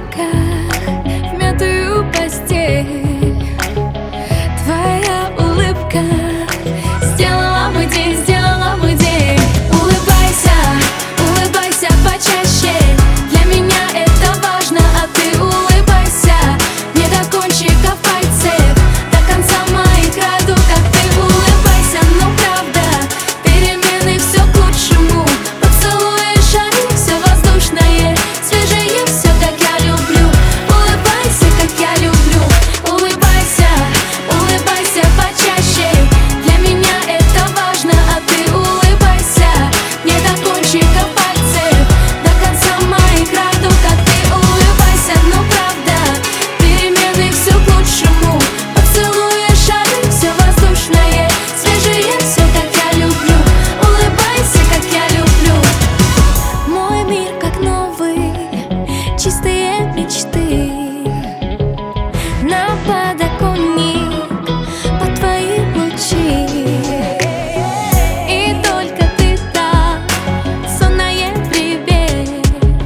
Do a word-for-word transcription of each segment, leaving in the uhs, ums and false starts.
веках, в мятую постель. Твоя улыбка сделала мой день, сделала мой день. Улыбайся, улыбайся почаще, для меня это важно, а ты улыбайся. Не до кончиков пальцев, до конца моих радуг, как ты улыбайся. Ну правда, перемены все к лучшему. Поцелуи, шаги, все воздушное, свежее, все как я люблю. Улыбайся, как я люблю. Улыбайся, улыбайся почаще, для меня это важно, а ты улыбайся. Не до кончиков пальцев, до конца моих радуг, как ты улыбайся. Ну правда, перемены все к лучшему. Поцелуи, шаги, все воздушное, свежее, все как я люблю. Улыбайся, как я люблю. Мой мир как новый, чистые мечты. На подоконник под твои лучи. И только ты так, сонное привет.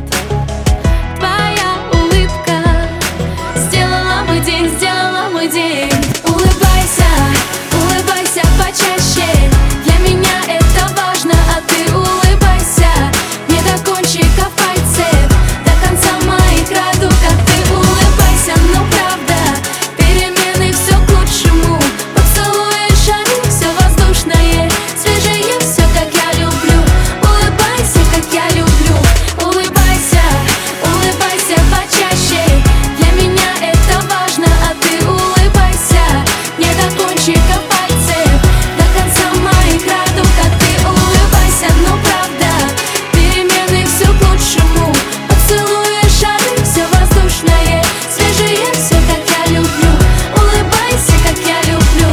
Твоя улыбка сделала мой день, сделала мой день. Улыбайся, улыбайся почаще, для меня это важно, а ты улыбайся. Не до кончиков пальцев, до конца моих радуг, как ты улыбайся. Ну правда, перемены все к лучшему. Поцелуи, шаги, все воздушное, свежее, все как я люблю. Улыбайся, как я люблю. Улыбайся, улыбайся почаще, для меня это важно, а ты улыбайся. Не до кончиков пальцев, до конца моих радуг, как ты улыбайся. Ну правда, перемены все к лучшему. Поцелуи, шаги, все воздушное, свежее, все как я люблю. Улыбайся, как я люблю.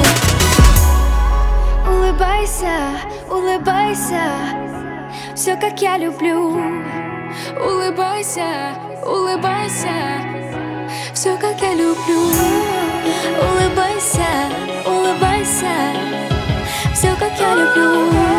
Улыбайся, улыбайся, все как я люблю. Улыбайся, улыбайся, все как я люблю. Улыбайся, улыбайся, все как я люблю.